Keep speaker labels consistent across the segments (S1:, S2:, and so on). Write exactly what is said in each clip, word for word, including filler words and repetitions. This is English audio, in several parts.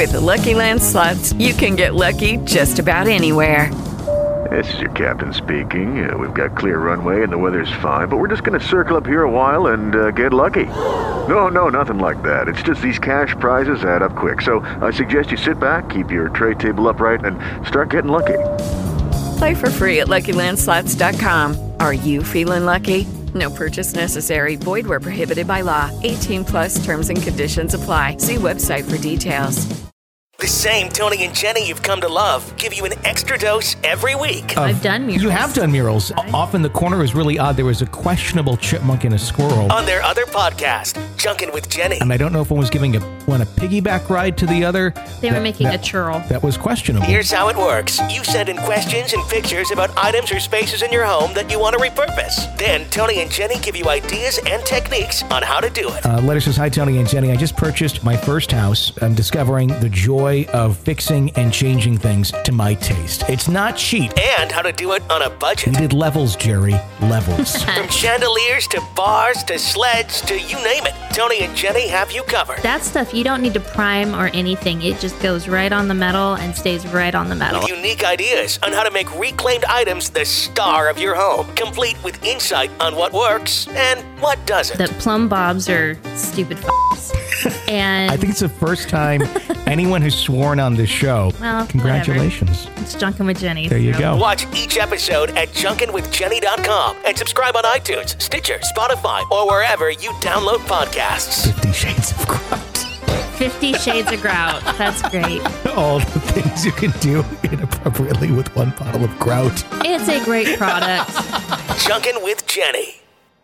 S1: With the Lucky Land Slots, you can get lucky just about anywhere.
S2: This is your captain speaking. Uh, we've got clear runway and the weather's fine, but we're just going to circle up here a while and uh, get lucky. No, no, nothing like that. It's just these cash prizes add up quick. So I suggest you sit back, keep your tray table upright, and start getting lucky.
S1: Play for free at Lucky Land Slots dot com. Are you feeling lucky? No purchase necessary. Void where prohibited by law. eighteen plus terms and conditions apply. See website for details.
S3: The same Tony and Jenny you've come to love give you an extra dose every week.
S4: Of, I've done murals.
S5: You have done murals. Often the corner is really odd. There was a questionable chipmunk and a squirrel.
S3: On their other podcast, Junkin' with Jenny.
S5: And I don't know if one was giving a, one a piggyback ride to the other.
S4: They
S5: that,
S4: were making
S5: that,
S4: a churl.
S5: That was questionable.
S3: Here's how it works. You send in questions and pictures about items or spaces in your home that you want to repurpose. Then Tony and Jenny give you ideas and techniques on how to do it.
S5: Uh, Letter says, hi, Tony and Jenny. I just purchased my first house. I'm discovering the joy of fixing and changing things to my taste. It's not cheap.
S3: And how to do it on a budget.
S5: We did levels, Jerry. Levels.
S3: From chandeliers to bars to sleds to you name it, Tony and Jenny have you covered.
S4: That stuff, you don't need to prime or anything. It just goes right on the metal and stays right on the metal.
S3: With unique ideas on how to make reclaimed items the star of your home, complete with insight on what works and what doesn't.
S4: The plumb bobs are stupid f***s. And
S5: I think it's the first time anyone has sworn on this show.
S4: Well,
S5: congratulations.
S4: Whatever. It's Junkin' with Jenny.
S5: There you
S4: so.
S5: go.
S3: Watch each episode at junkin with jenny dot com and subscribe on iTunes, Stitcher, Spotify, or wherever you download podcasts.
S5: Fifty Shades of Grout.
S4: Fifty Shades of Grout. That's great.
S5: All the things you can do inappropriately with one bottle of grout.
S4: It's a great product.
S3: Junkin' with Jenny.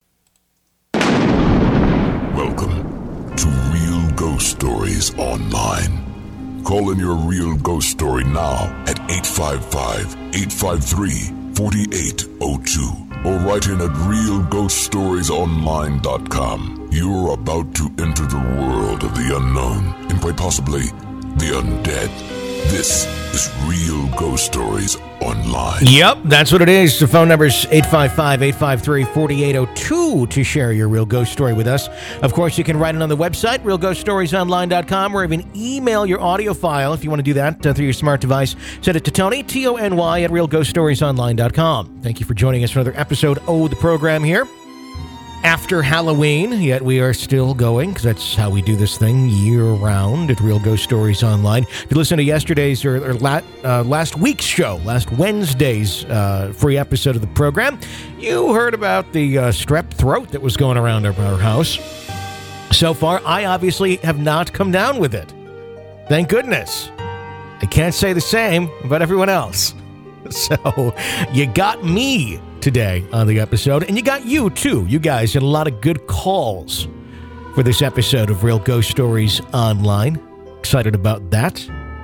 S6: Welcome to Real Ghost Stories Online. Call in your real ghost story now at eight five five, eight five three, four eight zero two or write in at real ghost stories online dot com. You're about to enter the world of the unknown and quite possibly the undead. This is Real Ghost Stories Online.
S5: Yep, that's what it is. The phone number is eight five five, eight five three, four eight zero two to share your real ghost story with us. Of course, you can write it on the website, real ghost stories online dot com, or even email your audio file if you want to do that uh, through your smart device. Send it to Tony, T O N Y, at real ghost stories online dot com. Thank you for joining us for another episode of the program here. After Halloween, yet we are still going, because that's how we do this thing year-round at Real Ghost Stories Online. If you listen to yesterday's or, or la- uh, last week's show, last Wednesday's uh, free episode of the program, you heard about the uh, strep throat that was going around our, our house. So far, I obviously have not come down with it. Thank goodness. I can't say the same about everyone else. So, you got me today on the episode, and you got you too. You guys had a lot of good calls for this episode of Real Ghost Stories Online. Excited about that.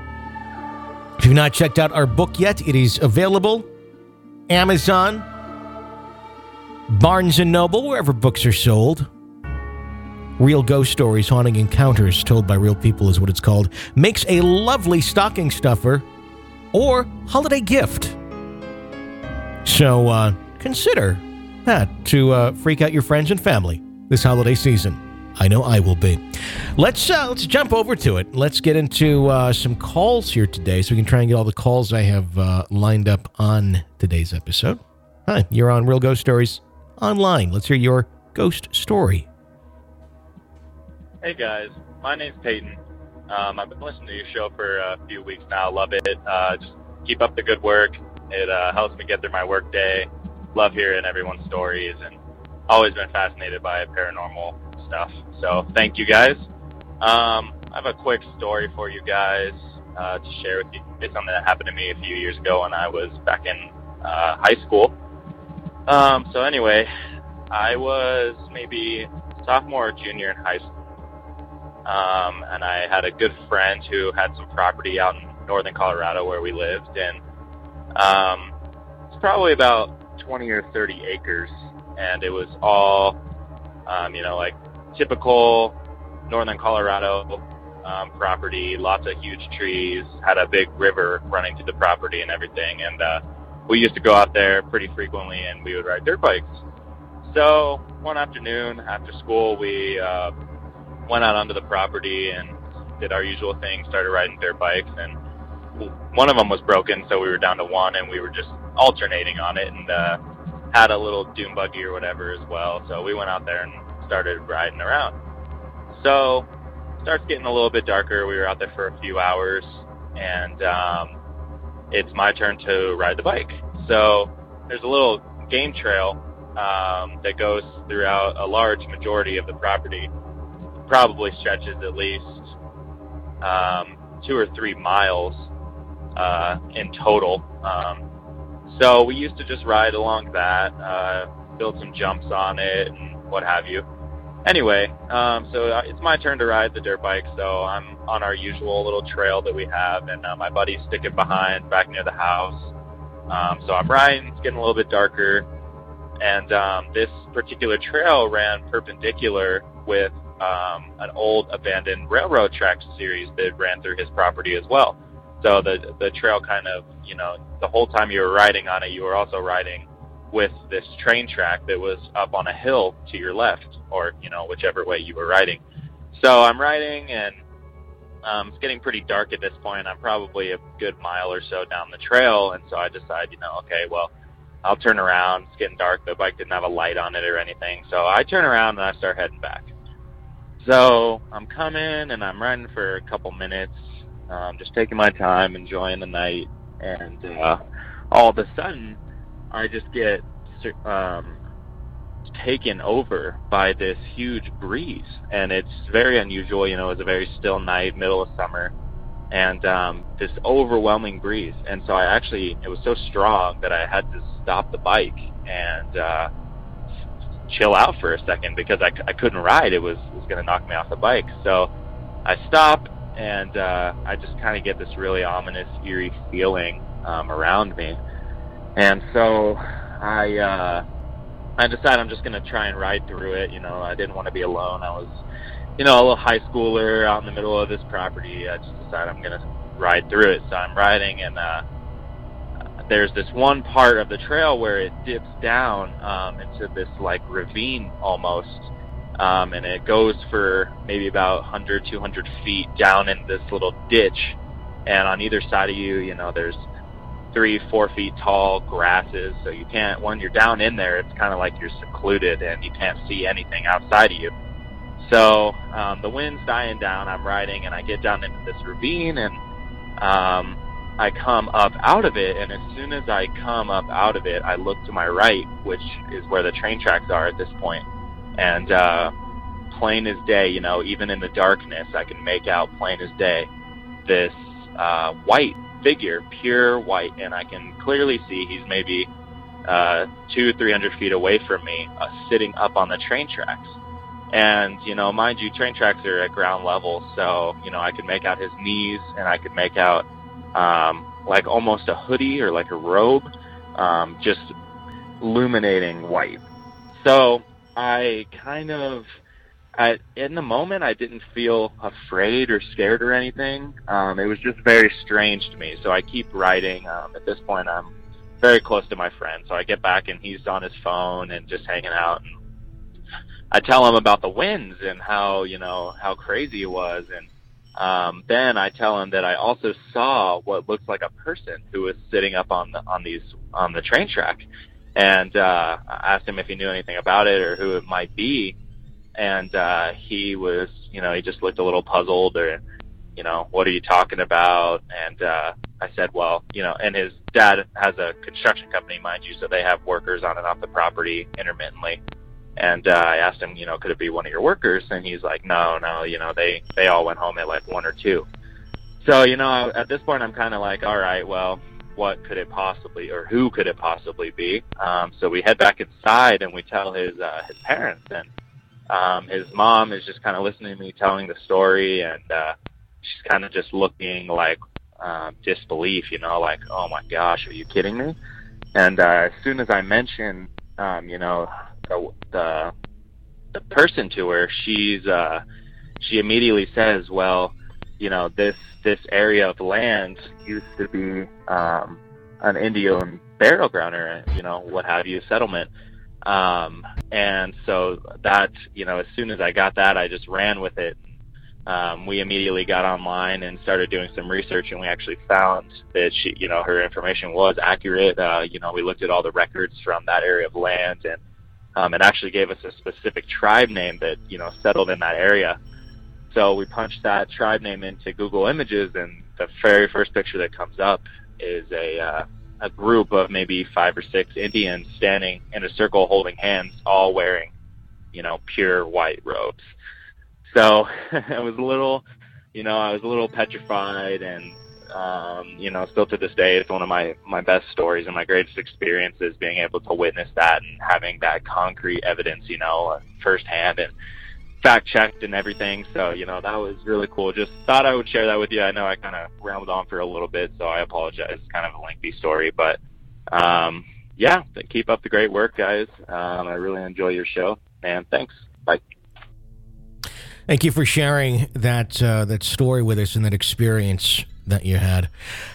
S5: If you've not checked out our book yet, it is available Amazon, Barnes and Noble, wherever books are sold. Real Ghost Stories, Haunting Encounters Told by Real People is what it's called. Makes a lovely stocking stuffer or holiday gift. So, uh, consider that to uh, freak out your friends and family this holiday season. I know I will be. Let's uh, let's jump over to it. Let's get into uh, some calls here today so we can try and get all the calls I have uh, lined up on today's episode. Hi, you're on Real Ghost Stories Online. Let's hear your ghost story.
S7: Hey guys, my name's Peyton. Um, I've been listening to your show for a few weeks now. Love it. Uh, just keep up the good work. It uh, helps me get through my work day. Love hearing everyone's stories, and always been fascinated by paranormal stuff. So thank you guys. Um, I have a quick story for you guys uh, to share with you. It's something that happened to me a few years ago when I was back in uh, high school. Um, so anyway, I was maybe sophomore or junior in high school. Um, and I had a good friend who had some property out in northern Colorado where we lived, and um, it's probably about twenty or thirty acres, and it was all, um, you know, like typical northern Colorado um, property, lots of huge trees, had a big river running to the property and everything, and uh, we used to go out there pretty frequently, and we would ride dirt bikes. So one afternoon after school, we uh, went out onto the property, and did our usual thing, started riding dirt bikes, and one of them was broken, so we were down to one, and we were just alternating on it, and uh, had a little dune buggy or whatever as well. So we went out there and started riding around. So it starts getting a little bit darker. We were out there for a few hours, and um, it's my turn to ride the bike. So there's a little game trail um, that goes throughout a large majority of the property. Probably stretches at least um, two or three miles uh, in total. Um, so we used to just ride along that, uh, build some jumps on it and what have you. Anyway, um, so it's my turn to ride the dirt bike, so I'm on our usual little trail that we have, and uh, my buddy's sticking behind back near the house. Um, so I'm riding, it's getting a little bit darker, and um, this particular trail ran perpendicular with um, an old abandoned railroad track series that ran through his property as well. So the the trail kind of, you know, the whole time you were riding on it, you were also riding with this train track that was up on a hill to your left, or, you know, whichever way you were riding. So I'm riding, and um, it's getting pretty dark at this point. I'm probably a good mile or so down the trail, and so I decide, you know, okay, well, I'll turn around. It's getting dark. The bike didn't have a light on it or anything. So I turn around, and I start heading back. So I'm coming, and I'm riding for a couple minutes, um, just taking my time, enjoying the night, and uh, all of a sudden, I just get um, taken over by this huge breeze, and it's very unusual. You know, it was a very still night, middle of summer, and um, this overwhelming breeze. And so I actually, it was so strong that I had to stop the bike and uh, chill out for a second because I, I couldn't ride. It was, it was going to knock me off the bike. So I stop, and uh, I just kind of get this really ominous, eerie feeling um, around me. And so I uh, I decided I'm just going to try and ride through it. You know, I didn't want to be alone. I was, you know, a little high schooler out in the middle of this property. I just decided I'm going to ride through it. So I'm riding, and uh, there's this one part of the trail where it dips down um, into this, like, ravine almost. Um, and it goes for maybe about one hundred, two hundred feet down in this little ditch. And on either side of you, you know, there's three, four feet tall grasses, so you can't, when you're down in there, it's kind of like you're secluded and you can't see anything outside of you. So um, the wind's dying down, I'm riding, and I get down into this ravine, and um, I come up out of it, and as soon as I come up out of it, I look to my right, which is where the train tracks are at this point, and uh, plain as day, you know, even in the darkness, I can make out plain as day this uh, white figure, pure white, and I can clearly see he's maybe uh, two, three hundred feet away from me, uh, sitting up on the train tracks. And, you know, mind you, train tracks are at ground level, so, you know, I could make out his knees, and I could make out um, like almost a hoodie or like a robe, um, just illuminating white. So I kind of, I, in the moment, I didn't feel afraid or scared or anything. Um, it was just very strange to me. So I keep riding. Um, at this point, I'm very close to my friend. So I get back, and he's on his phone and just hanging out. And I tell him about the winds and how, you know, how crazy it was. And um, then I tell him that I also saw what looks like a person who was sitting up on the on these on the train track. And uh, I asked him if he knew anything about it or who it might be. And uh, he was, you know, he just looked a little puzzled, or, you know, what are you talking about? And uh, I said, well, you know, and his dad has a construction company, mind you, so they have workers on and off the property intermittently. And uh, I asked him, you know, could it be one of your workers? And he's like, no, no, you know, they, they all went home at like one or two. So, you know, at this point, I'm kind of like, all right, well, what could it possibly, or who could it possibly be? Um, so we head back inside, and we tell his uh, his parents, and Um, his mom is just kind of listening to me telling the story, and uh, she's kind of just looking like um, disbelief, you know, like, oh my gosh, are you kidding me? And uh, as soon as I mention, um, you know, the, the the person to her, she's uh, she immediately says, well, you know, this this area of land used to be um, an Indian burial ground, or, you know, what have you, settlement. Um, and so that, you know, as soon as I got that, I just ran with it, um, we immediately got online and started doing some research, and we actually found that she, you know, her information was accurate. Uh, you know, we looked at all the records from that area of land, and um, it actually gave us a specific tribe name that, you know, settled in that area. So we punched that tribe name into Google Images, and the very first picture that comes up is a uh, a group of maybe five or six Indians standing in a circle holding hands, all wearing, you know, pure white robes. So I was a little, you know, I was a little petrified, and, um, you know, still to this day, it's one of my, my best stories and my greatest experiences, being able to witness that and having that concrete evidence, you know, firsthand and fact-checked and everything. So, you know, that was really cool. Just thought I would share that with you. I know I kind of rambled on for a little bit, so I apologize. It's kind of a lengthy story, but, um, yeah, keep up the great work, guys. Um, I really enjoy your show, and thanks. Bye.
S5: Thank you for sharing that uh, that story with us and that experience that you had.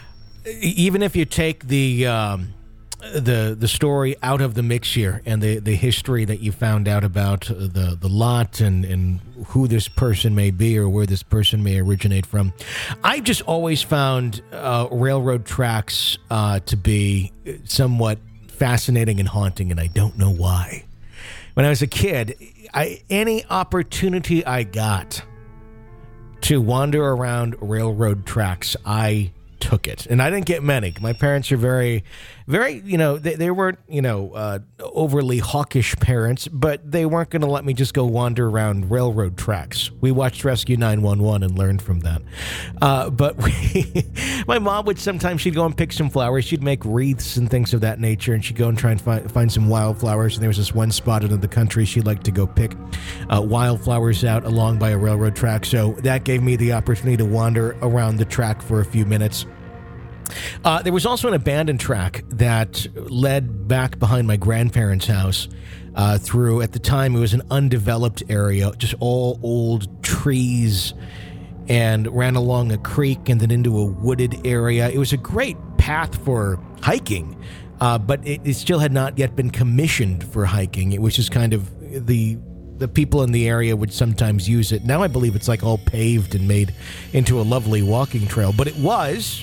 S5: Even if you take the um, the the story out of the mix here and the, the history that you found out about the, the lot and, and who this person may be or where this person may originate from, I've just always found uh, railroad tracks uh, to be somewhat fascinating and haunting, and I don't know why. When I was a kid, I, any opportunity I got to wander around railroad tracks, I took it. And I didn't get many. My parents are very, very, you know, they, they weren't, you know, uh, overly hawkish parents, but they weren't going to let me just go wander around railroad tracks. We watched Rescue nine one one and learned from that. Uh, but we, my mom would sometimes, she'd go and pick some flowers. She'd make wreaths and things of that nature, and she'd go and try and find, find some wildflowers. And there was this one spot in the country she'd like to go pick uh, wildflowers out along by a railroad track. So that gave me the opportunity to wander around the track for a few minutes. Uh, there was also an abandoned track that led back behind my grandparents' house uh, through, at the time, it was an undeveloped area, just all old trees, and ran along a creek and then into a wooded area. It was a great path for hiking, uh, but it, it still had not yet been commissioned for hiking. It was just kind of the... the people in the area would sometimes use it. Now I believe it's like all paved and made into a lovely walking trail, but it was...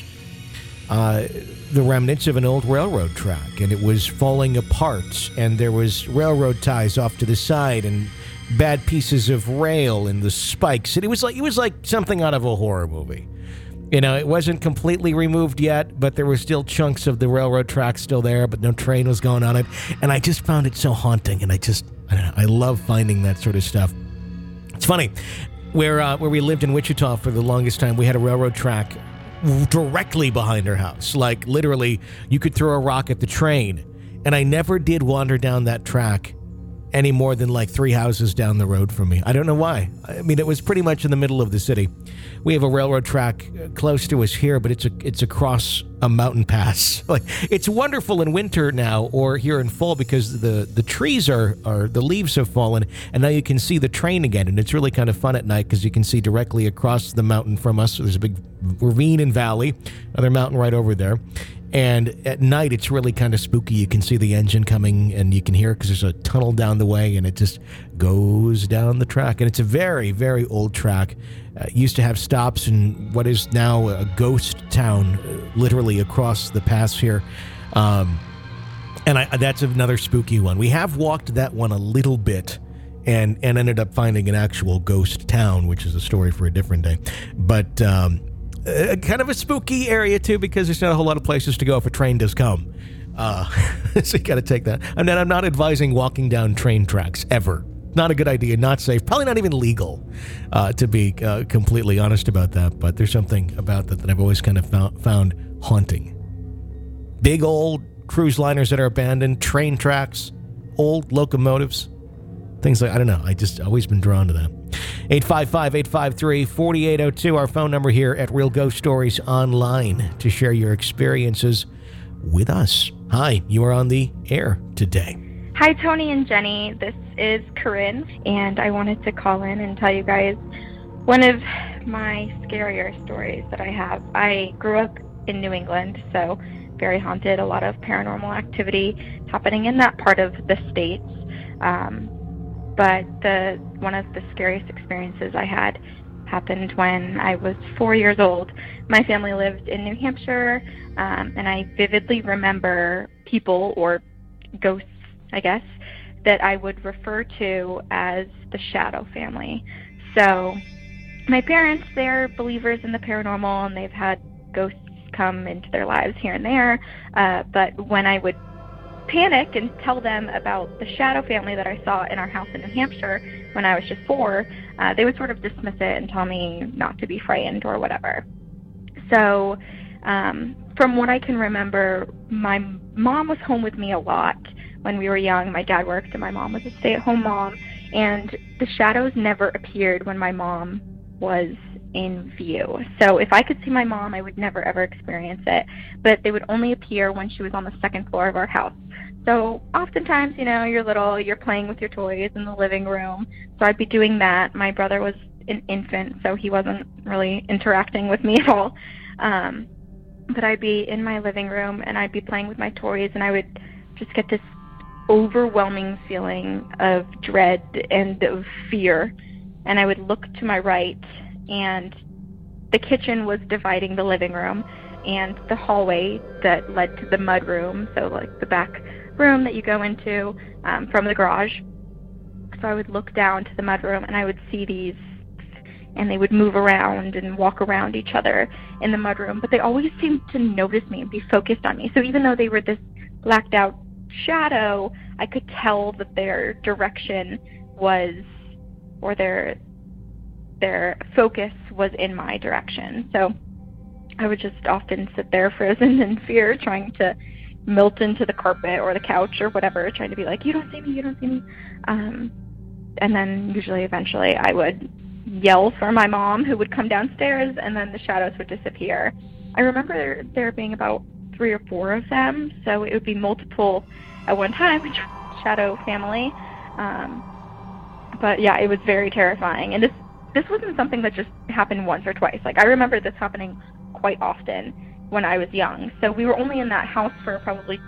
S5: Uh, the remnants of an old railroad track, and it was falling apart, and there was railroad ties off to the side and bad pieces of rail and the spikes, and it was like it was like something out of a horror movie. You know, it wasn't completely removed yet, but there were still chunks of the railroad track still there, but no train was going on it, and I just found it so haunting, and I just I don't know, I love finding that sort of stuff. It's funny, where uh, where we lived in Wichita for the longest time, we had a railroad track directly behind our house. Like, literally, you could throw a rock at the train. And I never did wander down that track any more than like three houses down the road from me. I don't know why. I mean, it was pretty much in the middle of the city. We have a railroad track close to us here, but it's a, it's across a mountain pass. Like, it's wonderful in winter now, or here in fall, because the, the trees are, are, the leaves have fallen, and now you can see the train again. And it's really kind of fun at night because you can see directly across the mountain from us. There's a big ravine and valley, another mountain right over there. And at night, it's really kind of spooky. You can see the engine coming, and you can hear it because there's a tunnel down the way, and it just goes down the track. And it's a very, very old track. Uh, used to have stops in what is now a ghost town, uh, literally across the pass here. Um, and I, that's another spooky one. We have walked that one a little bit and, and ended up finding an actual ghost town, which is a story for a different day. But... Um, Uh, kind of a spooky area, too, because there's not a whole lot of places to go if a train does come. Uh, so you got to take that. And then I'm not advising walking down train tracks, ever. Not a good idea, not safe, probably not even legal, uh, to be uh, completely honest about that. But there's something about that that I've always kind of found, found haunting. Big old cruise liners that are abandoned, train tracks, old locomotives, things like, I don't know, I just always been drawn to that. eight five five, eight five three, four eight zero two, our phone number here at Real Ghost Stories Online to share your experiences with us. Hi, you are on the air today.
S8: Hi, Tony and Jenny. This is Corinne, and I wanted to call in and tell you guys one of my scarier stories that I have. I grew up in New England, so very haunted, a lot of paranormal activity happening in that part of the States. Um, But the one of the scariest experiences I had happened when I was four years old. My family lived in New Hampshire, um, and I vividly remember people, or ghosts, I guess, that I would refer to as the shadow family. So my parents, they're believers in the paranormal, and they've had ghosts come into their lives here and there, uh, but when I would panic and tell them about the shadow family that I saw in our house in New Hampshire when I was just four, uh, they would sort of dismiss it and tell me not to be frightened or whatever. So um, from what I can remember, my mom was home with me a lot when we were young. My dad worked and my mom was a stay-at-home mom, and the shadows never appeared when my mom was in view. So if I could see my mom, I would never ever experience it, but they would only appear when she was on the second floor of our house. So oftentimes, you know, you're little, you're playing with your toys in the living room, so I'd be doing that. My brother was an infant, so he wasn't really interacting with me at all, um, but I'd be in my living room and I'd be playing with my toys, and I would just get this overwhelming feeling of dread and of fear, and I would look to my right, and the kitchen was dividing the living room and the hallway that led to the mud room, so like the back room that you go into um, from the garage. So I would look down to the mud room, and I would see these, and they would move around and walk around each other in the mud room, but they always seemed to notice me and be focused on me. So even though they were this blacked out shadow, I could tell that their direction was, or their their focus was in my direction. So I would just often sit there frozen in fear, trying to melt into the carpet or the couch or whatever, trying to be like, you don't see me, you don't see me. Um, and then usually eventually I would yell for my mom, who would come downstairs, and then the shadows would disappear. I remember there being about three or four of them, so it would be multiple at one time, shadow family. Um, but yeah, it was very terrifying. And this this wasn't something that just happened once or twice. Like, I remember this happening quite often when I was young. So we were only in that house for probably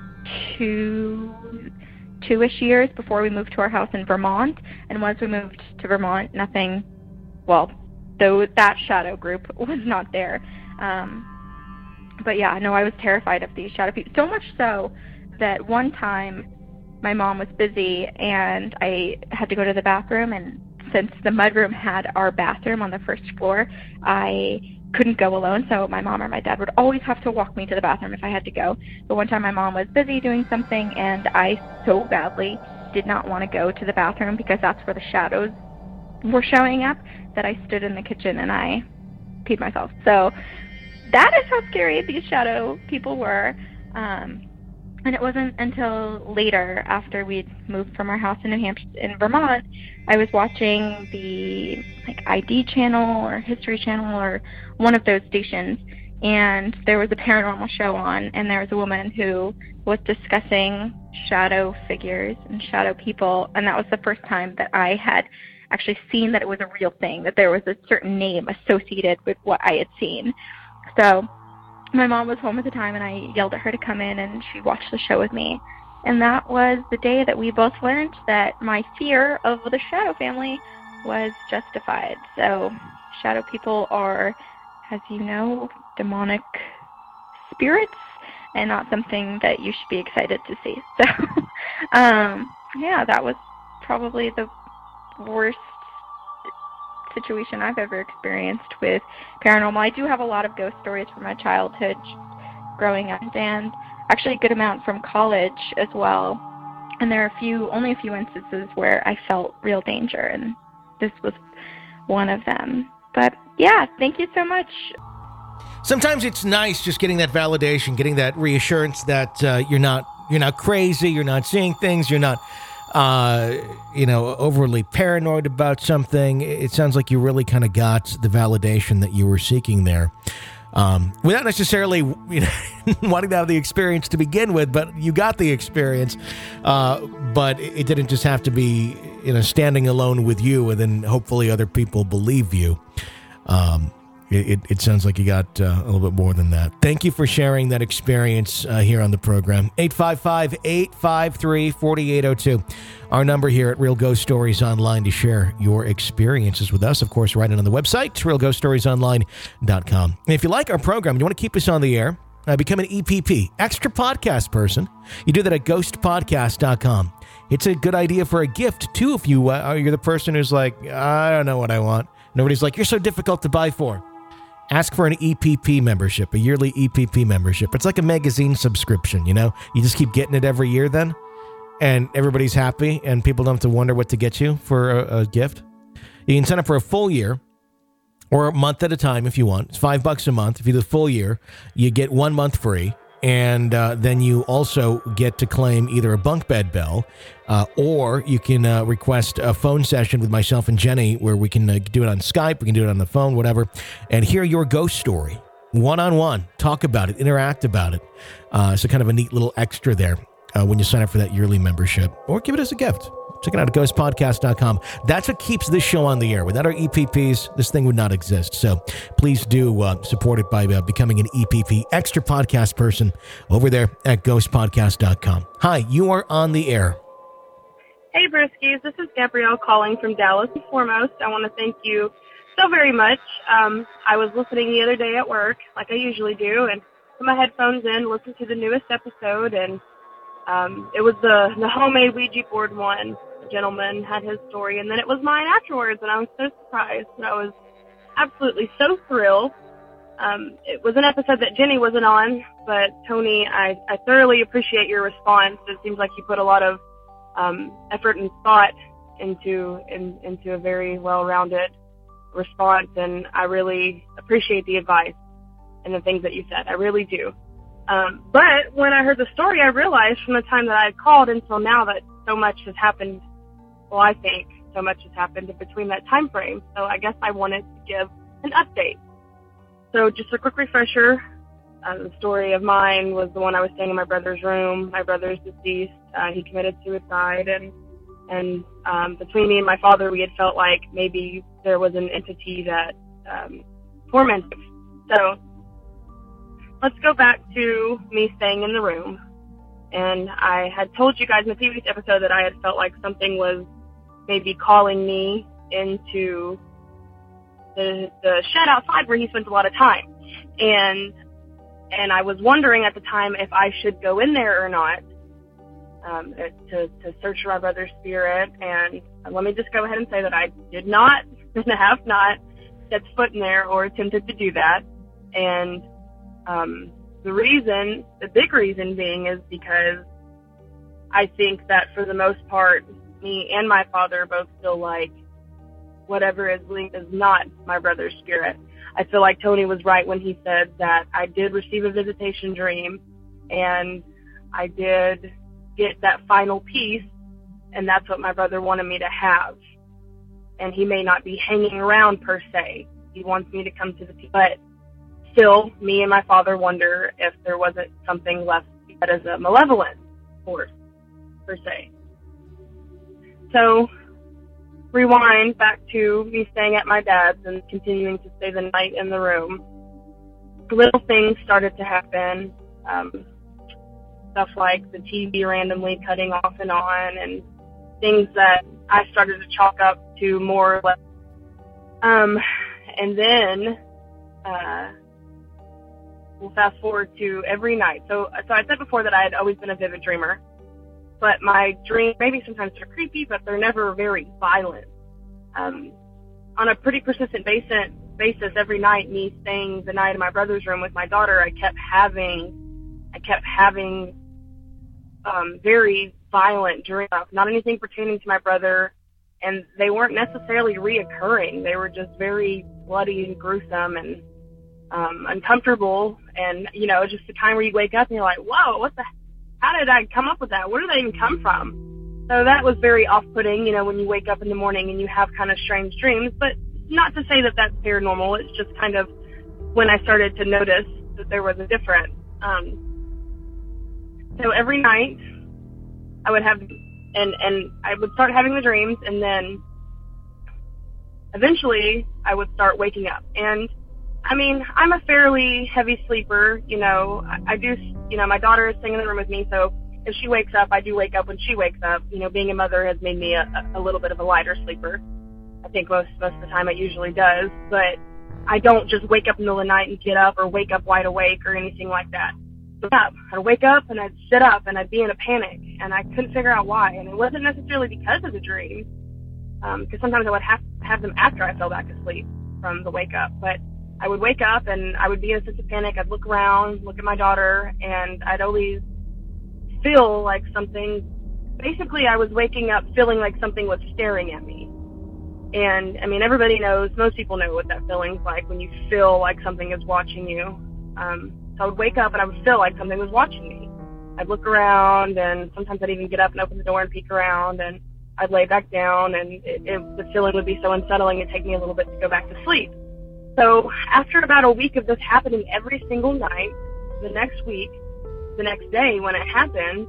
S8: two, two-ish years before we moved to our house in Vermont. And once we moved to Vermont, nothing, well, though that shadow group was not there. Um, but yeah, no, I was terrified of these shadow people. So much so that one time my mom was busy and I had to go to the bathroom, and since the mudroom had our bathroom on the first floor, I couldn't go alone, so my mom or my dad would always have to walk me to the bathroom if I had to go. But one time my mom was busy doing something, and I so badly did not want to go to the bathroom because that's where the shadows were showing up, that I stood in the kitchen and I peed myself. So that is how scary these shadow people were. Um, and it wasn't until later, after we'd moved from our house in New Hampshire, in Vermont, I was watching the like I D channel or History Channel or one of those stations, and there was a paranormal show on, and there was a woman who was discussing shadow figures and shadow people, and that was the first time that I had actually seen that it was a real thing, that there was a certain name associated with what I had seen. So my mom was home at the time, and I yelled at her to come in, and she watched the show with me. And that was the day that we both learned that my fear of the shadow family was justified. So shadow people are, as you know, demonic spirits, and not something that you should be excited to see. So, um, yeah, that was probably the worst situation I've ever experienced with paranormal. I do have a lot of ghost stories from my childhood growing up, and actually a good amount from college as well. And there are a few, only a few instances where I felt real danger, and this was one of them. But yeah, thank you so much.
S5: Sometimes it's nice just getting that validation, getting that reassurance that uh, you're not you're not crazy, you're not seeing things, you're not uh, you know, overly paranoid about something. It sounds like you really kind of got the validation that you were seeking there. Um, without necessarily, you know, wanting to have the experience to begin with, but you got the experience. Uh, but it didn't just have to be, you know, standing alone with you, and then hopefully other people believe you. Um, it, it, it sounds like you got uh, a little bit more than that. Thank you for sharing that experience uh, here on the program. eight five five, eight five three, four eight zero two. Our number here at Real Ghost Stories Online to share your experiences with us. Of course, write it on the website, real ghost stories online dot com. And if you like our program, you want to keep us on the air, uh, become an E P P, extra podcast person. You do that at ghost podcast dot com. It's a good idea for a gift, too, if you, uh, you're the person who's like, I don't know what I want. Nobody's like, you're so difficult to buy for. Ask for an E P P membership, a yearly E P P membership. It's like a magazine subscription, you know? You just keep getting it every year then, and everybody's happy, and people don't have to wonder what to get you for a, a gift. You can sign up for a full year or a month at a time if you want. It's five bucks a month. If you do the full year, you get one month free. And uh, then you also get to claim either a bunk bed bell uh, or you can uh, request a phone session with myself and Jenny where we can uh, do it on Skype, we can do it on the phone, whatever, and hear your ghost story one-on-one, talk about it, interact about it. Uh, so kind of a neat little extra there uh, when you sign up for that yearly membership, or give it as a gift. Check it out at ghost podcast dot com. That's what keeps this show on the air. Without our E P Ps, this thing would not exist. So please do uh, support it by uh, becoming an E P P, extra podcast person, over there at ghost podcast dot com. Hi, you are on the air.
S9: Hey, Briskies. This is Gabrielle calling from Dallas. Foremost, I want to thank you so very much. Um, I was listening the other day at work, like I usually do, and put my headphones in, listened to the newest episode, and um, it was the, the homemade Ouija board one. Gentleman had his story, and then it was mine afterwards, and I was so surprised, and I was absolutely so thrilled. Um, it was an episode that Jenny wasn't on, but Tony, I, I thoroughly appreciate your response. It seems like you put a lot of um, effort and thought into in, into a very well-rounded response, and I really appreciate the advice and the things that you said. I really do. Um, but when I heard the story, I realized from the time that I had called until now that so much has happened. Well, I think so much has happened in between that time frame. So I guess I wanted to give an update. So just a quick refresher. Uh, the story of mine was the one I was staying in my brother's room. My brother's deceased. Uh, he committed suicide. And, and um, between me and my father, we had felt like maybe there was an entity that um, tormented. So let's go back to me staying in the room. And I had told you guys in the previous episode that I had felt like something was maybe calling me into the, the shed outside where he spent a lot of time. And and I was wondering at the time if I should go in there or not um, to, to search for my brother's spirit. And let me just go ahead and say that I did not and have not set foot in there or attempted to do that. And um the reason, the big reason being is because I think that for the most part, me and my father both feel like whatever is linked is not my brother's spirit. I feel like Tony was right when he said that I did receive a visitation dream and I did get that final piece, and that's what my brother wanted me to have. And he may not be hanging around per se. He wants me to come to the piece, but still, me and my father wonder if there wasn't something left that is a malevolent force, per se. So, rewind back to me staying at my dad's and continuing to stay the night in the room. Little things started to happen, um, stuff like the T V randomly cutting off and on, and things that I started to chalk up to more or less. Um, and then, uh, we'll fast forward to every night. So, so I said before that I had always been a vivid dreamer, but my dreams, maybe sometimes they're creepy, but they're never very violent. Um, on a pretty persistent basis, basis, every night, me staying the night in my brother's room with my daughter, I kept having, I kept having, um, very violent dreams, not anything pertaining to my brother, and they weren't necessarily reoccurring. They were just very bloody and gruesome and Um, uncomfortable, and, you know, just the kind where you wake up and you're like, whoa, what the, how did I come up with that? Where did that even come from? So that was very off-putting, you know, when you wake up in the morning and you have kind of strange dreams, but not to say that that's paranormal. It's just kind of when I started to notice that there was a difference. Um, so every night I would have, and, and I would start having the dreams, and then eventually I would start waking up. And I mean, I'm a fairly heavy sleeper, you know, I, I do, you know, my daughter is staying in the room with me, so if she wakes up, I do wake up when she wakes up. You know, being a mother has made me a, a little bit of a lighter sleeper. I think most, most of the time it usually does, but I don't just wake up in the middle of the night and get up or wake up wide awake or anything like that. Up. I'd wake up and I'd sit up and I'd be in a panic and I couldn't figure out why. And it wasn't necessarily because of the dream, um, because sometimes I would have have them after I fell back asleep from the wake up. But I would wake up and I would be in a sense of panic. I'd look around, look at my daughter, and I'd always feel like something. Basically, I was waking up feeling like something was staring at me. And I mean, everybody knows, most people know what that feeling's like when you feel like something is watching you. Um, So I would wake up and I would feel like something was watching me. I'd look around and sometimes I'd even get up and open the door and peek around and I'd lay back down and it, it, the feeling would be so unsettling it'd take me a little bit to go back to sleep. So after about a week of this happening every single night, the next week, the next day when it happened,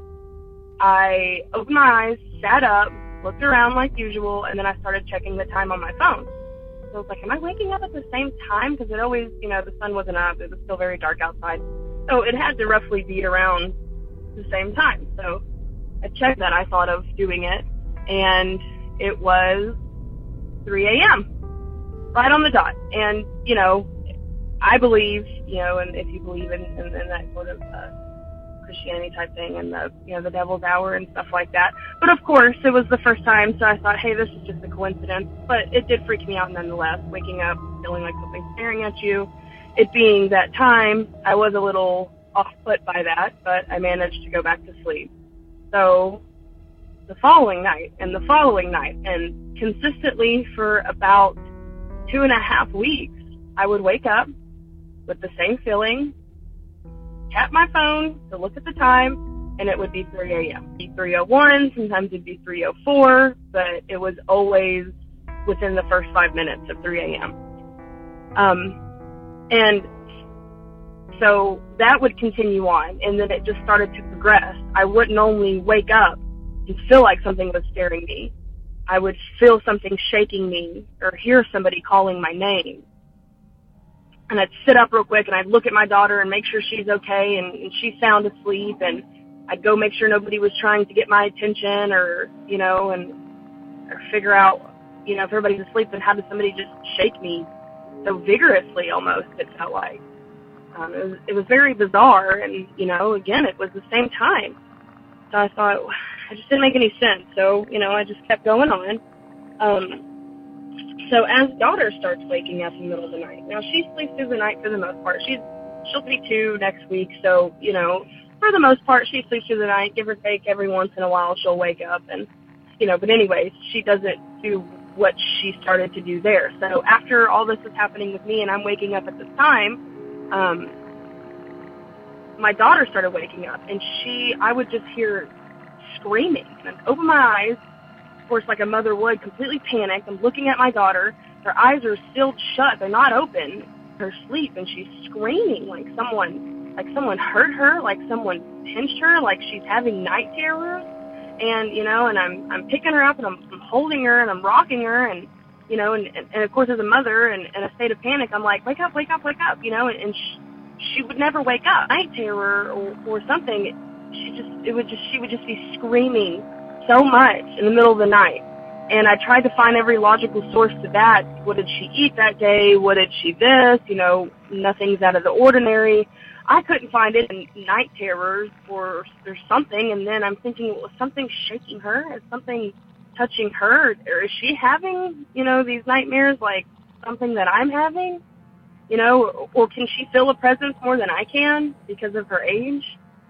S9: I opened my eyes, sat up, looked around like usual, and then I started checking the time on my phone. So I was like, am I waking up at the same time? Because it always, you know, the sun wasn't up. It was still very dark outside. So it had to roughly be around the same time. So I checked that. I thought of doing it. And it was three a.m. right on the dot. And, you know, I believe, you know, and if you believe in, in, in that sort of uh, Christianity type thing and the, you know, the devil's hour and stuff like that. But of course, it was the first time, so I thought, hey, this is just a coincidence. But it did freak me out nonetheless, waking up, feeling like something's staring at you. It being that time, I was a little off-put by that, but I managed to go back to sleep. So the following night and the following night, and consistently for about two and a half weeks, I would wake up with the same feeling, tap my phone to look at the time, and it would be three a.m. It'd be three oh one, sometimes it'd be three oh four, but it was always within the first five minutes of three a.m. Um, and so that would continue on, and then it just started to progress. I wouldn't only wake up and feel like something was staring me. I would feel something shaking me or hear somebody calling my name. And I'd sit up real quick and I'd look at my daughter and make sure she's okay and, and she's sound asleep, and I'd go make sure nobody was trying to get my attention or, you know, and or figure out, you know, if everybody's asleep, then how did somebody just shake me so vigorously almost, it felt like. Um, it was, it was very bizarre, and, you know, again, it was the same time. So I thought, it just didn't make any sense. So, you know, I just kept going on. Um, So as daughter starts waking up in the middle of the night, now she sleeps through the night for the most part. She's, she'll be two next week, so, you know, for the most part, she sleeps through the night, give or take. Every once in a while she'll wake up and, you know, but anyways, she doesn't do what she started to do there. So after all this is happening with me and I'm waking up at this time, um, my daughter started waking up, and she, I would just hear screaming, and I'd open my eyes, of course, like a mother would, completely panicked. I'm looking at my daughter. Her eyes are sealed shut. They're not open. Her sleep, and she's screaming like someone, like someone hurt her, like someone pinched her, like she's having night terrors. And, you know, and I'm, I'm picking her up, and I'm, I'm holding her, and I'm rocking her, and, you know, and, and, and of course, as a mother and in a state of panic, I'm like, wake up, wake up, wake up, you know, and, and she, she would never wake up. Night terror or, or something, she just, it would just, she would just be screaming so much in the middle of the night. And I tried to find every logical source to that. What did she eat that day? What did she this? You know, nothing's out of the ordinary. I couldn't find it in night terrors or, or something. And then I'm thinking, was something shaking her? Is something touching her? Or is she having, you know, these nightmares like something that I'm having? You know, or can she feel a presence more than I can because of her age?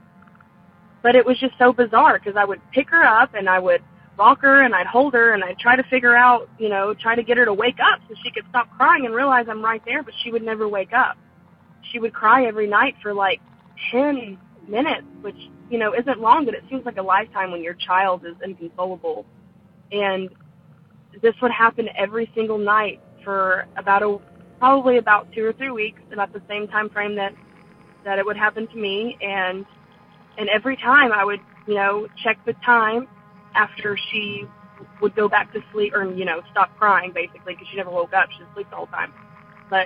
S9: But it was just so bizarre because I would pick her up and I would rock her and I'd hold her and I'd try to figure out, you know, try to get her to wake up so she could stop crying and realize I'm right there, but she would never wake up. She would cry every night for like ten minutes, which, you know, isn't long, but it seems like a lifetime when your child is inconsolable. And this would happen every single night for about a, probably about two or three weeks, about the same time frame that, that it would happen to me. And And every time I would, you know, check the time after she would go back to sleep or, you know, stop crying, basically, because she never woke up. She was asleep the whole time. But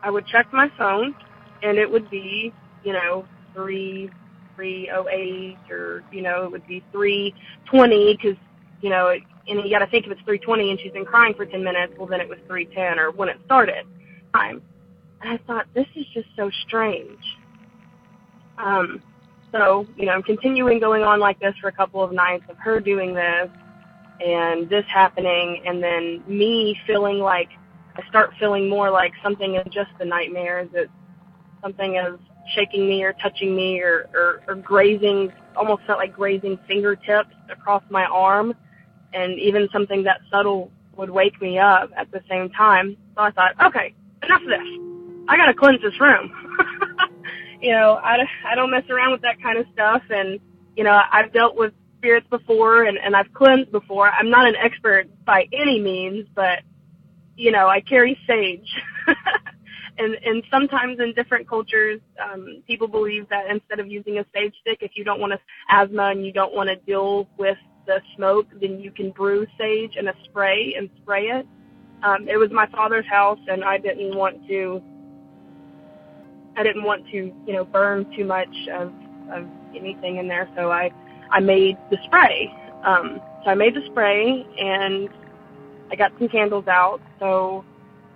S9: I would check my phone, and it would be, you know, three, three oh eight, or, you know, it would be three twenty, because, you know, it, and you got to think if it's three twenty and she's been crying for ten minutes, well, then it was three ten, or when it started. Time. And I thought, this is just so strange. Um, so, you know, I'm continuing going on like this for a couple of nights of her doing this and this happening, and then me feeling like, I start feeling more like something is just a nightmare, that something is shaking me or touching me or, or, or grazing, almost felt like grazing fingertips across my arm, and even something that subtle would wake me up at the same time. So I thought, okay, enough of this. I got to cleanse this room. You know, I, I don't mess around with that kind of stuff, and, you know, I've dealt with spirits before, and, and I've cleansed before. I'm not an expert by any means, but, you know, I carry sage. and and sometimes in different cultures, um, people believe that instead of using a sage stick, if you don't want to asthma and you don't want to deal with the smoke, then you can brew sage in a spray and spray it. Um, it was my father's house, and I didn't want to, I didn't want to, you know, burn too much of, of anything in there, so I, I made the spray. Um, so I made the spray, and I got some candles out. So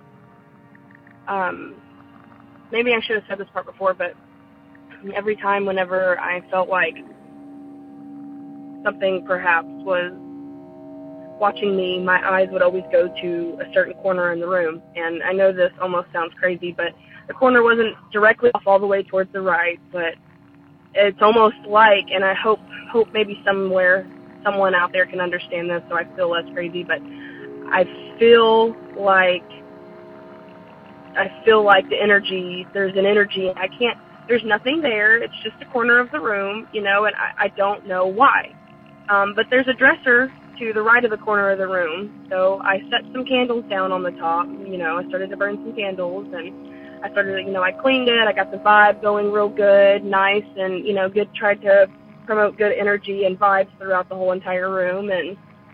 S9: um, maybe I should have said this part before, but every time whenever I felt like something perhaps was watching me, my eyes would always go to a certain corner in the room. And I know this almost sounds crazy, but the corner wasn't directly off all the way towards the right, but it's almost like, and I hope hope maybe somewhere, someone out there can understand this so I feel less crazy, but I feel like, I feel like the energy, there's an energy, I can't, there's nothing there, it's just a corner of the room, you know, and I, I don't know why. Um, but there's a dresser to the right of the corner of the room, so I set some candles down on the top, you know, I started to burn some candles, and I started, you know, I cleaned it, I got the vibe going real good, nice, and, you know, good, tried to promote good energy and vibes throughout the whole entire room, and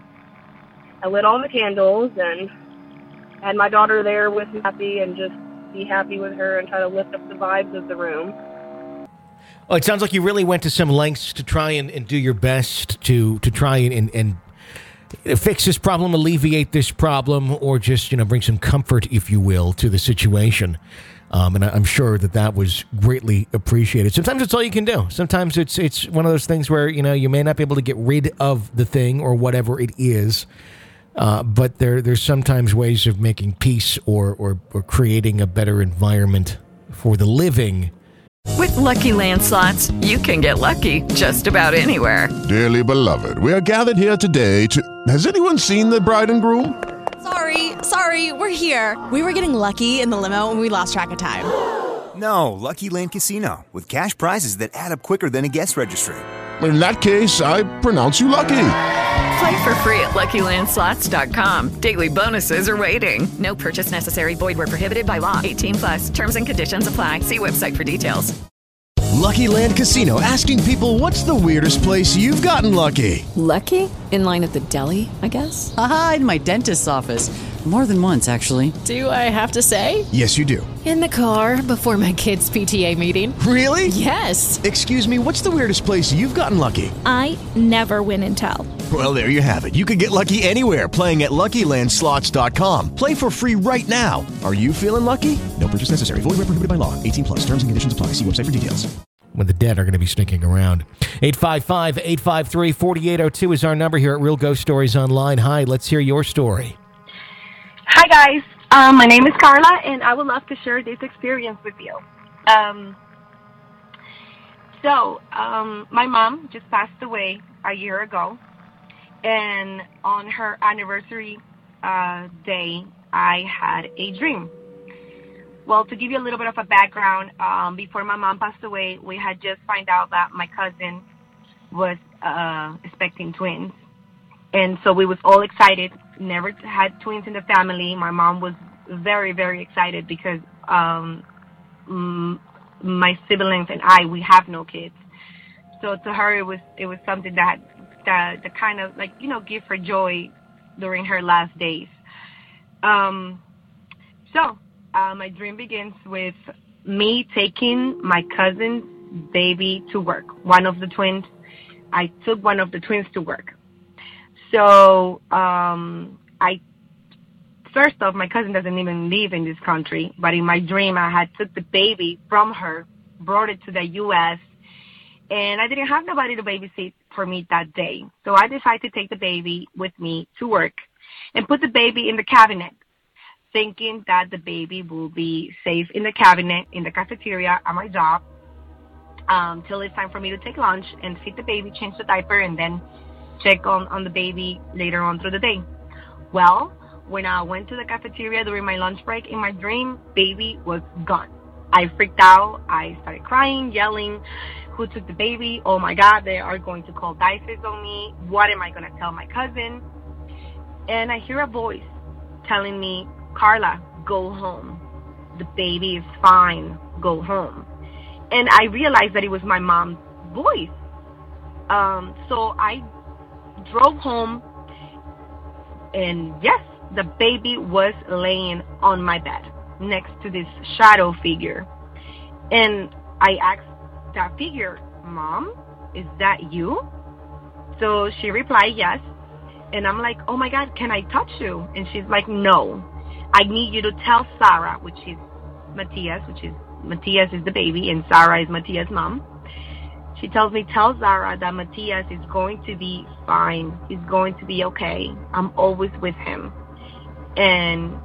S9: I lit all the candles, and had my daughter there with me, happy, and just be happy with her and try to lift up the vibes of the room.
S5: Well, it sounds like you really went to some lengths to try and, and do your best to, to try and, and, and fix this problem, alleviate this problem, or just, you know, bring some comfort, if you will, to the situation. Um, and I'm sure that that was greatly appreciated. Sometimes it's all you can do. Sometimes it's it's one of those things where, you know, you may not be able to get rid of the thing or whatever it is, uh, but there there's sometimes ways of making peace or, or, or creating a better environment for the living.
S1: With Lucky Land Slots, you can get lucky just about anywhere.
S6: Dearly beloved, we are gathered here today to... Has anyone seen the bride and groom?
S10: Sorry, sorry, we're here. We were getting lucky in the limo and we lost track of time.
S11: No, Lucky Land Casino, with cash prizes that add up quicker than a guest registry.
S6: In that case, I pronounce you lucky.
S1: Play for free at Lucky Land Slots dot com. Daily bonuses are waiting. No purchase necessary. Void where prohibited by law. eighteen plus. Terms and conditions apply. See website for details.
S12: Lucky Land Casino, asking people, what's the weirdest place you've gotten lucky?
S13: Lucky? In line at the deli, I guess?
S14: Aha, in my dentist's office. More than once, actually.
S13: Do I have to say?
S12: Yes, you do.
S13: In the car before my kids' P T A meeting.
S12: Really?
S13: Yes.
S12: Excuse me, what's the weirdest place you've gotten lucky?
S15: I never win and tell.
S12: Well, there you have it. You can get lucky anywhere, playing at Lucky Land Slots dot com. Play for free right now. Are you feeling lucky? No purchase necessary. Void where prohibited by law. eighteen plus. Terms and conditions apply. See website for details.
S5: When the dead are going to be sneaking around. eight five five, eight five three, four eight zero two is our number here at Real Ghost Stories Online. Hi, let's hear your story.
S16: Hi, guys. Um, my name is Carla, and I would love to share this experience with you. Um, so, um, my mom just passed away a year ago, and on her anniversary uh, day, I had a dream. Well, to give you a little bit of a background, um, before my mom passed away, we had just found out that my cousin was uh, expecting twins. And so we was all excited, never had twins in the family. My mom was very, very excited because um, m- my siblings and I, we have no kids. So to her, it was it was something that, that, that kind of, like, you know, give her joy during her last days. Um, so... uh, my dream begins with me taking my cousin's baby to work. One of the twins, I took one of the twins to work. So um, I, first off, my cousin doesn't even live in this country, but in my dream, I had took the baby from her, brought it to the U S, and I didn't have nobody to babysit for me that day. So I decided to take the baby with me to work and put the baby in the cabinet, thinking that the baby will be safe in the cabinet, in the cafeteria at my job, um, till it's time for me to take lunch and feed the baby, change the diaper, and then check on, on the baby later on through the day. Well, when I went to the cafeteria during my lunch break, in my dream, baby was gone. I freaked out. I started crying, yelling, who took the baby? Oh my God, they are going to call DICES on me. What am I going to tell my cousin? And I hear a voice telling me, Carla, go home. The baby is fine. Go home. And I realized that it was my mom's voice. Um, so I drove home, and yes, the baby was laying on my bed next to this shadow figure. And I asked that figure, Mom, is that you? So she replied, yes. And I'm like, oh my God, can I touch you? And she's like, no, I need you to tell Sarah, which is Matthias, which is, Matthias is the baby, and Sarah is Matthias' mom. She tells me, tell Zara that Matthias is going to be fine. He's going to be okay. I'm always with him. And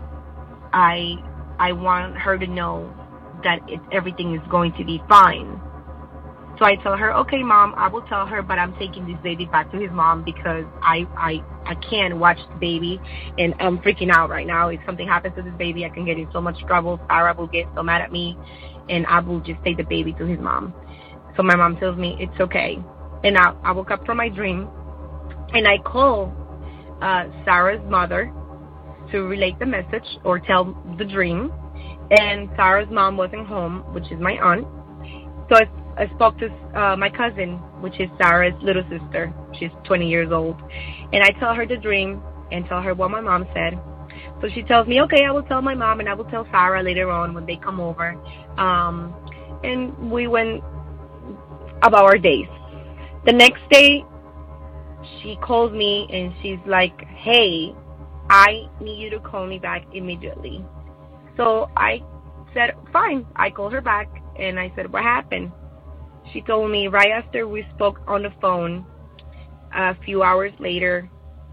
S16: I I want her to know that it, everything is going to be fine. So I tell her, okay, Mom, I will tell her, but I'm taking this baby back to his mom because I, I, I can't watch the baby, and I'm freaking out right now. If something happens to this baby, I can get in so much trouble. Sarah will get so mad at me, and I will just take the baby to his mom. So my mom tells me it's okay. And I, I woke up from my dream, and I call uh, Sarah's mother to relate the message or tell the dream. And Sarah's mom wasn't home, which is my aunt. So I, I spoke to uh, my cousin, which is Sarah's little sister. She's twenty years old. And I tell her the dream and tell her what my mom said. So she tells me, okay, I will tell my mom and I will tell Sarah later on when they come over. Um, and we went about our days. The next day, she calls me and she's like, hey, I need you to call me back immediately. So I said, fine. I called her back and I said, what happened? She told me right after we spoke on the phone, a few hours later,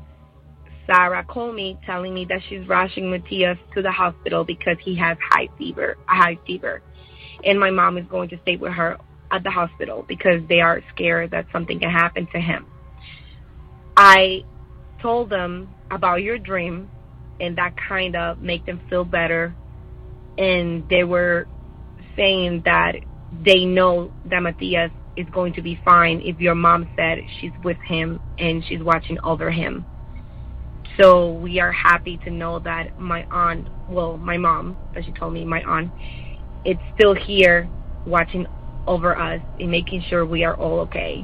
S16: Sarah called me telling me that she's rushing Matthias to the hospital because he has high fever, a high fever. And my mom is going to stay with her at the hospital because they are scared that something can happen to him. I told them about your dream, and that kind of made them feel better. And they were saying that they know that Matthias is going to be fine if your mom said she's with him and she's watching over him. So we are happy to know that my aunt, well, my mom, as she told me, my aunt, it's still here watching over us and making sure we are all okay.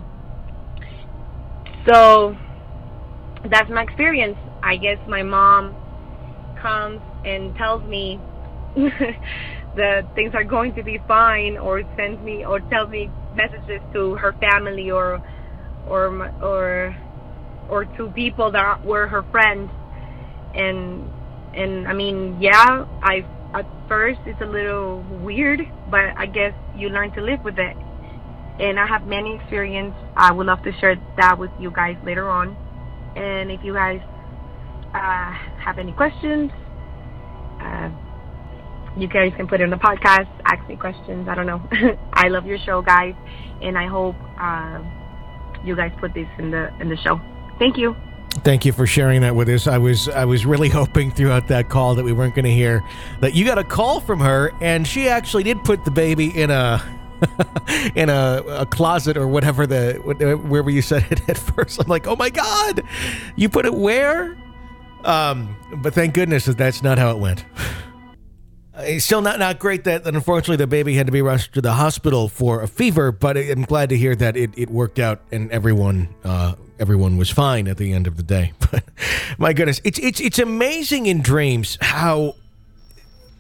S16: So that's my experience. I guess my mom comes and tells me that things are going to be fine, or sends me or tells me messages to her family or or or or to people that were her friends. And and I mean, yeah, I at first it's a little weird, but I guess you learn to live with it. And I have many experience. I would love to share that with you guys later on. And if you guys uh, have any questions, uh, you guys can put it in the podcast, ask me questions. I don't know. I love your show, guys, and I hope uh, you guys put this in the in the show. Thank you.
S5: Thank you for sharing that with us. I was I was really hoping throughout that call that we weren't going to hear that you got a call from her, and she actually did put the baby in a in a, a closet or whatever, the wherever you said it at first. I'm like, oh my God, you put it where? Um, but thank goodness that that's not how it went. It's still not, not great that, that unfortunately the baby had to be rushed to the hospital for a fever, but I'm glad to hear that it, it worked out and everyone uh, everyone was fine at the end of the day. But my goodness, it's it's it's amazing in dreams how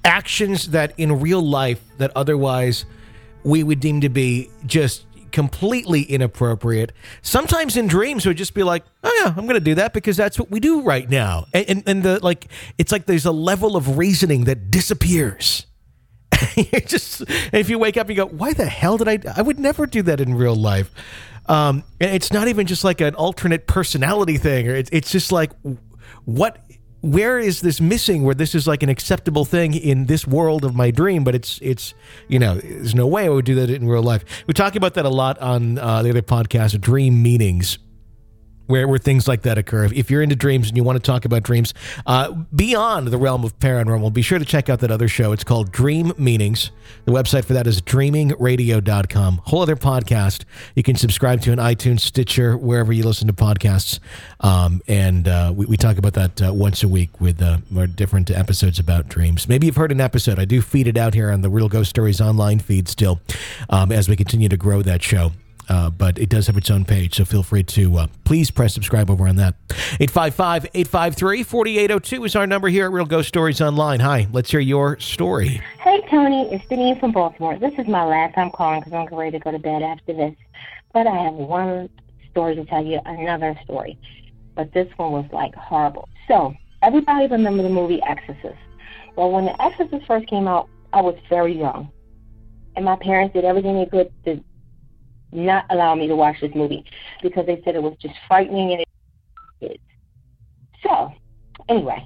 S5: actions that in real life that otherwise we would deem to be just completely inappropriate. Sometimes in dreams would just be like, oh yeah, I'm going to do that because that's what we do right now. And, and, and the like, it's like there's a level of reasoning that disappears. You're just, and if you wake up, you go, why the hell did I, I would never do that in real life. Um, and it's not even just like an alternate personality thing, or it's, it's just like, what, where is this missing where this is like an acceptable thing in this world of my dream, but it's, it's, you know, there's no way I would do that in real life. We talk about that a lot on uh, the other podcast, Dream Meanings, where, where things like that occur. If you're into dreams and you want to talk about dreams uh, beyond the realm of paranormal, be sure to check out that other show. It's called Dream Meanings. The website for that is dreaming radio dot com. Whole other podcast you can subscribe to on iTunes, Stitcher, wherever you listen to podcasts. Um, and uh, we, we talk about that uh, once a week with uh, more different episodes about dreams. Maybe you've heard an episode. I do feed it out here on the Real Ghost Stories online feed still um, as we continue to grow that show. Uh, but it does have its own page, so feel free to uh, please press subscribe over on that. eight five five, eight five three, four eight zero two is our number here at Real Ghost Stories Online. Hi, let's hear your story.
S17: Hey, Tony, it's Denise from Baltimore. This is my last time calling because I'm ready to go to bed after this. But I have one story to tell you, another story. But this one was, like, horrible. So, everybody remember the movie Exorcist. Well, when The Exorcist first came out, I was very young. And my parents did everything they could to not allow me to watch this movie because they said it was just frightening and it so anyway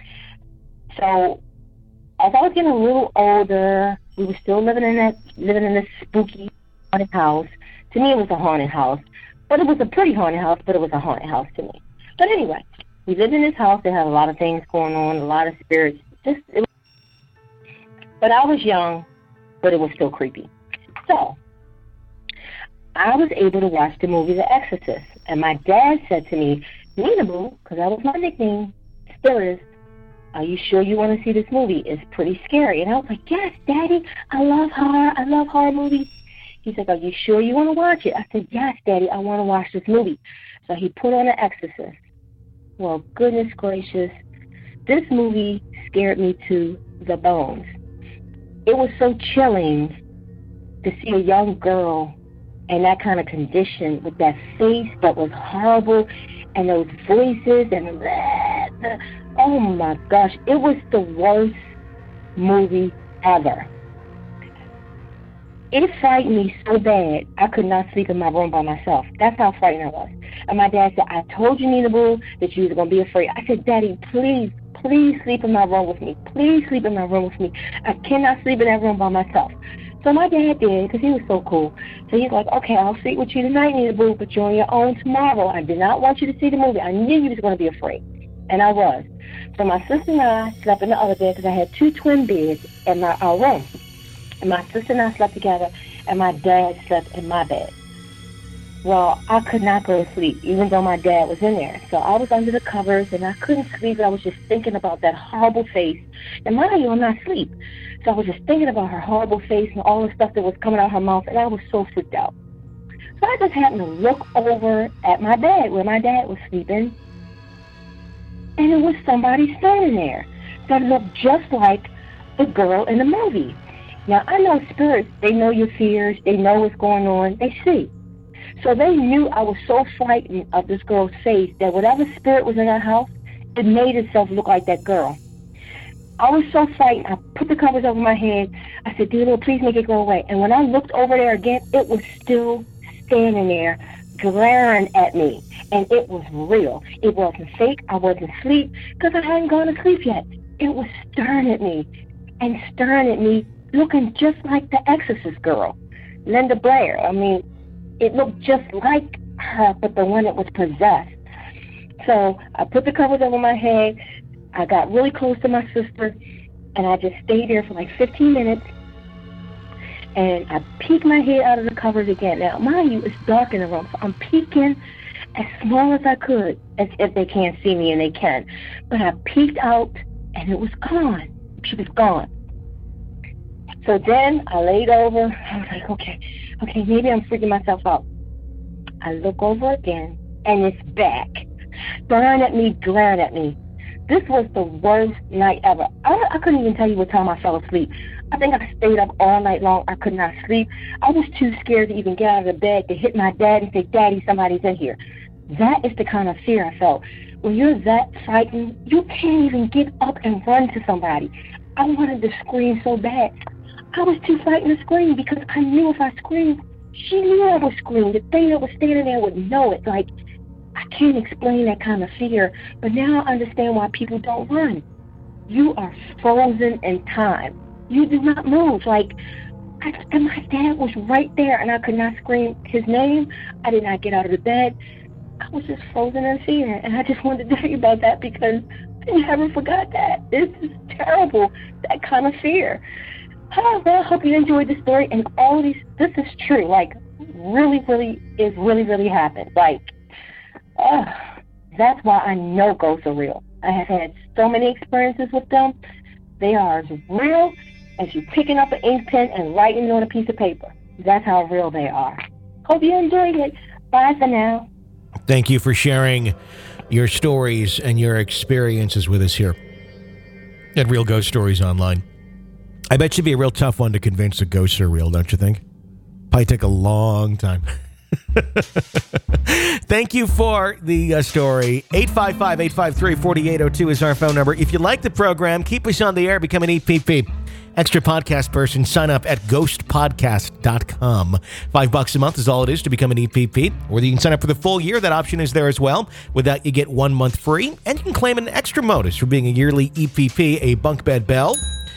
S17: so as I was getting a little older, we were still living in that living in this spooky haunted house. To me it was a haunted house, but it was a pretty haunted house, but it was a haunted house to me. But anyway, we lived in this house that had a lot of things going on, a lot of spirits. Just it was, but I was young, but it was still creepy. So I was able to watch the movie The Exorcist, and my dad said to me, Nina Boo, because that was my nickname, still is, are you sure you want to see this movie? It's pretty scary. And I was like, yes, Daddy, I love horror. I love horror movies. He's like, are you sure you want to watch it? I said, yes, Daddy, I want to watch this movie. So he put on The Exorcist. Well, goodness gracious, this movie scared me to the bones. It was so chilling to see a young girl in that kind of condition with that face that was horrible and those voices and blah, blah. Oh my gosh, it was the worst movie ever. It frightened me so bad I could not sleep in my room by myself. That's how frightened I was. And my dad said, I told you, Nina Boo, that you was going to be afraid. I said, Daddy, please, please sleep in my room with me. Please sleep in my room with me. I cannot sleep in that room by myself. So my dad did, because he was so cool. So he's like, okay, I'll sleep with you tonight, Nina Boo, but you're on your own tomorrow. I did not want you to see the movie. I knew you was going to be afraid. And I was. So my sister and I slept in the other bed, because I had two twin beds in my our room. And my sister and I slept together, and my dad slept in my bed. Well, I could not go to sleep, even though my dad was in there. So I was under the covers, and I couldn't sleep. I was just thinking about that horrible face. And mind you, I'm not asleep. So I was just thinking about her horrible face and all the stuff that was coming out her mouth, and I was so freaked out. So I just happened to look over at my bed where my dad was sleeping, and it was somebody standing there that looked just like the girl in the movie. Now, I know spirits, they know your fears, they know what's going on, they see. So they knew I was so frightened of this girl's face that whatever spirit was in her house, it made itself look like that girl. I was so frightened, I put the covers over my head. I said, dear Lord, please make it go away. And when I looked over there again, it was still standing there, glaring at me. And it was real. It wasn't fake. I wasn't asleep because I hadn't gone to sleep yet. It was staring at me and staring at me, looking just like the Exorcist girl, Linda Blair. I mean, it looked just like her, but the one that was possessed. So I put the covers over my head. I got really close to my sister, and I just stayed there for like fifteen minutes. And I peeked my head out of the covers again. Now, mind you, it's dark in the room, so I'm peeking as small as I could, as if they can't see me, and they can. But I peeked out, and it was gone. She was gone. So then I laid over. I was like, okay, okay, maybe I'm freaking myself out. I look over again, and it's back, staring at me, glaring at me. This was the worst night ever. I, I couldn't even tell you what time I fell asleep. I think I stayed up all night long. I could not sleep. I was too scared to even get out of the bed to hit my dad and say, Daddy, somebody's in here. That is the kind of fear I felt. When you're that frightened, you can't even get up and run to somebody. I wanted to scream so bad. I was too frightened to scream because I knew if I screamed, she knew I would scream. The thing that was standing there would know it. Like, I can't explain that kind of fear, but now I understand why people don't run. You are frozen in time. You do not move. Like, I, and my dad was right there, and I could not scream his name. I did not get out of the bed. I was just frozen in fear, and I just wanted to tell you about that because I never forgot that. This is terrible, that kind of fear. Oh, well, I hope you enjoyed the story, and all these, this is true. Like, really, really, it really, really happened. Like, Uh, that's why I know ghosts are real. I have had so many experiences with them. They are as real as you picking up an ink pen and writing on a piece of paper. That's how real they are. Hope you enjoyed it. Bye for now.
S5: Thank you for sharing your stories and your experiences with us here at Real Ghost Stories Online. I bet you'd be a real tough one to convince the ghosts are real, don't you think? Probably take a long time. Thank you for the uh, story. eight five five, eight five three, four eight zero two is our phone number. If you like the program, keep us on the air, become an E P P. Extra podcast person, sign up at ghost podcast dot com. Five bucks a month is all it is to become an E P P. Or you can sign up for the full year. That option is there as well. With that, you get one month free. And you can claim an extra bonus for being a yearly E P P, a bunk bed bell.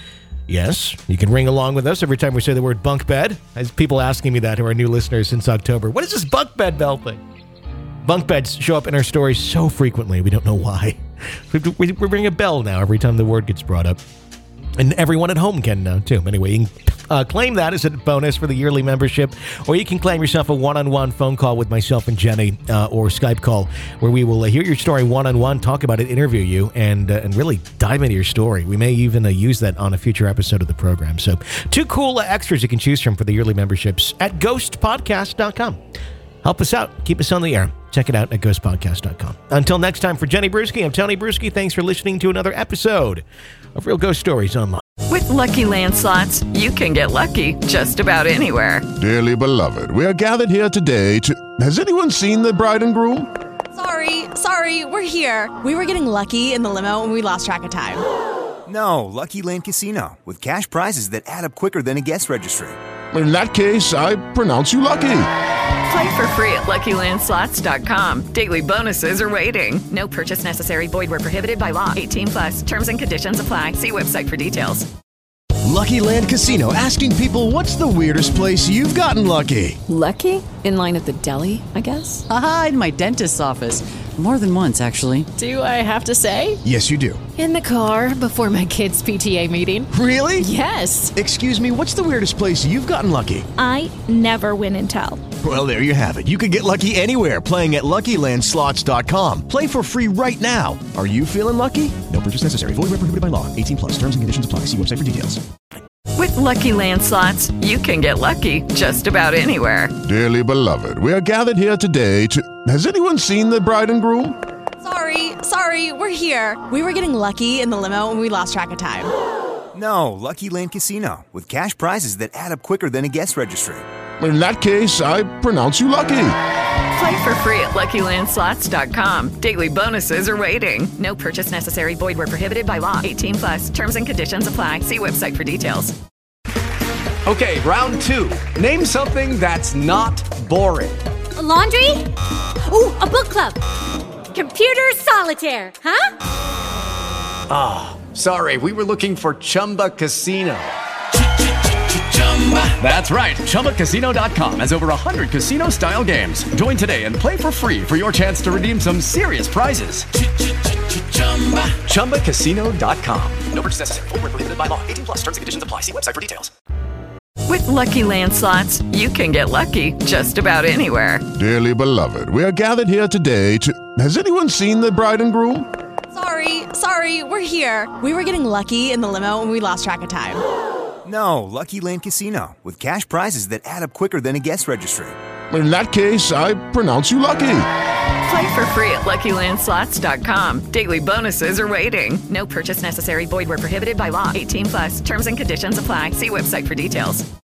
S5: Yes, you can ring along with us every time we say the word bunk bed. As people asking me that who are new listeners since October. What is this bunk bed bell thing? Bunk beds show up in our stories so frequently, we don't know why. We, we ring a bell now every time the word gets brought up. And everyone at home can now, too. Anyway, you can uh, claim that as a bonus for the yearly membership, or you can claim yourself a one-on-one phone call with myself and Jenny, uh, or Skype call, where we will uh, hear your story one-on-one, talk about it, interview you, and uh, and really dive into your story. We may even uh, use that on a future episode of the program. So two cool uh, extras you can choose from for the yearly memberships at ghost podcast dot com. Help us out. Keep us on the air. Check it out at ghost podcast dot com. Until next time, for Jenny Brewski, I'm Tony Brewski. Thanks for listening to another episode of Real Ghost Stories Online.
S1: With Lucky Land Slots, you can get lucky just about anywhere.
S6: Dearly beloved, we are gathered here today to... Has anyone seen the bride and groom?
S10: Sorry, sorry, we're here. We were getting lucky in the limo and we lost track of time.
S11: No, Lucky Land Casino, with cash prizes that add up quicker than a guest registry.
S6: In that case, I pronounce you lucky.
S1: Play for free at lucky land slots dot com. Daily bonuses are waiting. No purchase necessary. Void where prohibited by law. eighteen plus. Terms and conditions apply. See website for details.
S12: Lucky Land Casino, asking people, what's the weirdest place you've gotten lucky?
S13: Lucky? In line at the deli, I guess?
S14: Aha, in my dentist's office. More than once, actually.
S13: Do I have to say?
S12: Yes, you do.
S13: In the car before my kids' P T A meeting.
S12: Really?
S13: Yes.
S12: Excuse me, what's the weirdest place you've gotten lucky?
S15: I never win and tell.
S12: Well, there you have it. You can get lucky anywhere, playing at lucky land slots dot com. Play for free right now. Are you feeling lucky? No purchase necessary. Void where prohibited by law. eighteen plus. Terms and conditions apply. See website for details.
S1: With Lucky Land Slots, you can get lucky just about anywhere.
S6: Dearly beloved, we are gathered here today to... Has anyone seen the bride and groom?
S10: Sorry, sorry, we're here. We were getting lucky in the limo and we lost track of time.
S11: No, Lucky Land Casino, with cash prizes that add up quicker than a guest registry.
S6: In that case, I pronounce you lucky.
S1: Play for free at lucky land slots dot com. Daily bonuses are waiting. No purchase necessary. Void where prohibited by law. eighteen plus. Terms and conditions apply. See website for details.
S18: Okay, round two. Name something that's not boring.
S19: A laundry? Ooh, a book club. Computer solitaire, huh?
S18: Ah, oh, sorry. We were looking for Chumba Casino. That's right. Chumba Casino dot com has over one hundred casino-style games. Join today and play for free for your chance to redeem some serious prizes. Chumba Casino dot com. No purchase necessary. Void where prohibited by law. eighteen plus. Terms and conditions apply. See website for details.
S1: With Lucky Land Slots, you can get lucky just about anywhere.
S6: Dearly beloved, we are gathered here today to... Has anyone seen the bride and groom?
S10: Sorry, sorry, we're here. We were getting lucky in the limo and we lost track of time.
S11: No, Lucky Land Casino, with cash prizes that add up quicker than a guest registry.
S6: In that case, I pronounce you lucky.
S1: Play for free at Lucky Land Slots dot com. Daily bonuses are waiting. No purchase necessary. Void where prohibited by law. eighteen plus. Terms and conditions apply. See website for details.